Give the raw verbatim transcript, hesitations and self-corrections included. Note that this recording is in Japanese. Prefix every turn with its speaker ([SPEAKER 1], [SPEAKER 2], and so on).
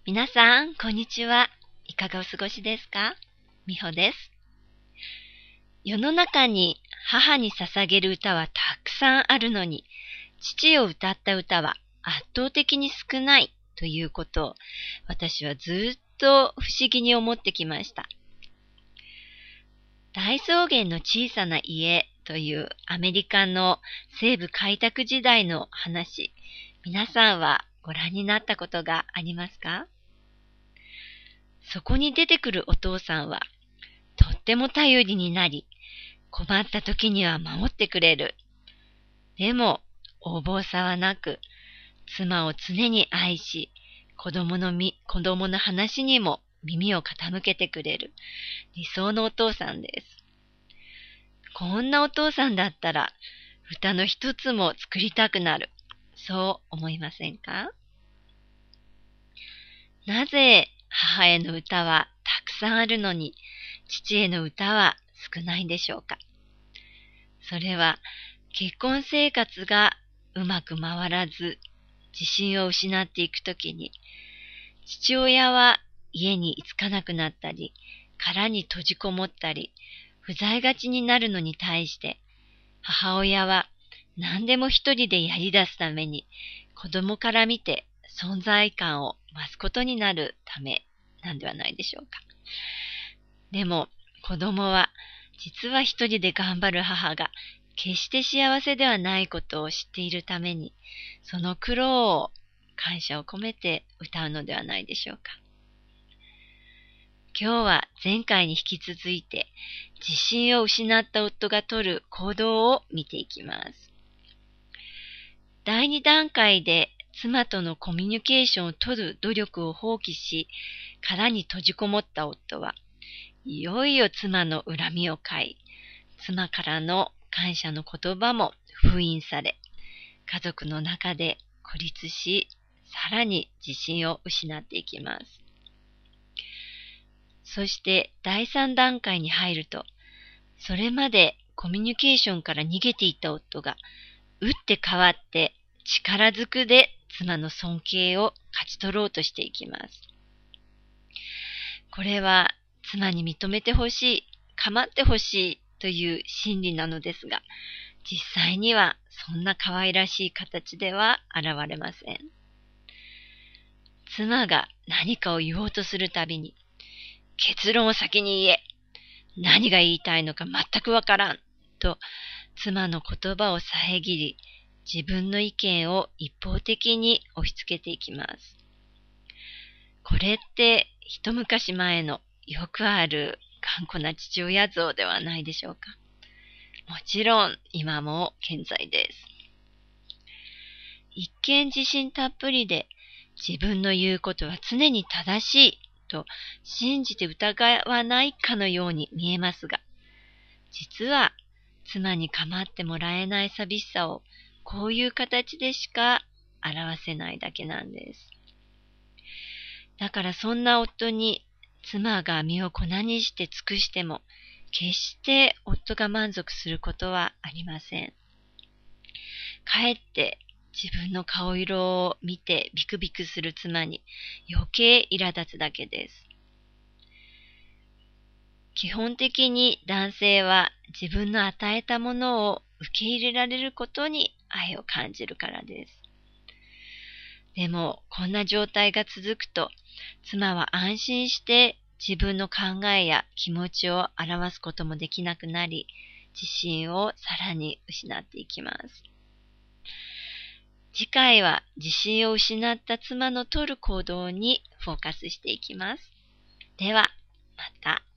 [SPEAKER 1] 皆さん、こんにちは。いかがお過ごしですか？みほです。世の中に母に捧げる歌はたくさんあるのに、父を歌った歌は圧倒的に少ないということを、私はずっと不思議に思ってきました。大草原の小さな家というアメリカの西部開拓時代の話、皆さんはご覧になったことがありますか？そこに出てくるお父さんはとっても頼りになり、困った時には守ってくれる。でも横暴さはなく、妻を常に愛し、子供のみ、子供の話にも耳を傾けてくれる理想のお父さんです。こんなお父さんだったら歌の一つも作りたくなる。そう思いませんか？なぜ母への歌はたくさんあるのに、父への歌は少ないんでしょうか？それは結婚生活がうまく回らず、自信を失っていくときに、父親は家に居つかなくなったり、殻に閉じこもったり、不在がちになるのに対して、母親は何でも一人でやり出すために、子供から見て存在感を増すことになるためなんではないでしょうか。でも子供は実は一人で頑張る母が決して幸せではないことを知っているために、その苦労を感謝を込めて歌うのではないでしょうか。今日は前回に引き続いて、自信を失った夫が取る行動を見ていきます。第二段階で妻とのコミュニケーションを取る努力を放棄し、殻に閉じこもった夫は、いよいよ妻の恨みを買い、妻からの感謝の言葉も封印され、家族の中で孤立し、さらに自信を失っていきます。そして第三段階に入ると、それまでコミュニケーションから逃げていた夫が、打って変わって力ずくで妻の尊敬を勝ち取ろうとしていきます。これは妻に認めてほしい、構ってほしいという心理なのですが、実際にはそんな可愛らしい形では現れません。妻が何かを言おうとするたびに、結論を先に言え、何が言いたいのか全くわからんと妻の言葉を遮り、自分の意見を一方的に押し付けていきます。これって一昔前のよくある頑固な父親像ではないでしょうか。もちろん今も健在です。一見自信たっぷりで、自分の言うことは常に正しいと信じて疑わないかのように見えますが、実は妻に構ってもらえない寂しさをこういう形でしか表せないだけなんです。だからそんな夫に妻が身を粉にして尽くしても、決して夫が満足することはありません。かえって自分の顔色を見てビクビクする妻に余計苛立つだけです。基本的に男性は自分の与えたものを受け入れられることに愛を感じるからです。でもこんな状態が続くと、妻は安心して自分の考えや気持ちを表すこともできなくなり、自信をさらに失っていきます。次回は自信を失った妻の取る行動にフォーカスしていきます。では、また。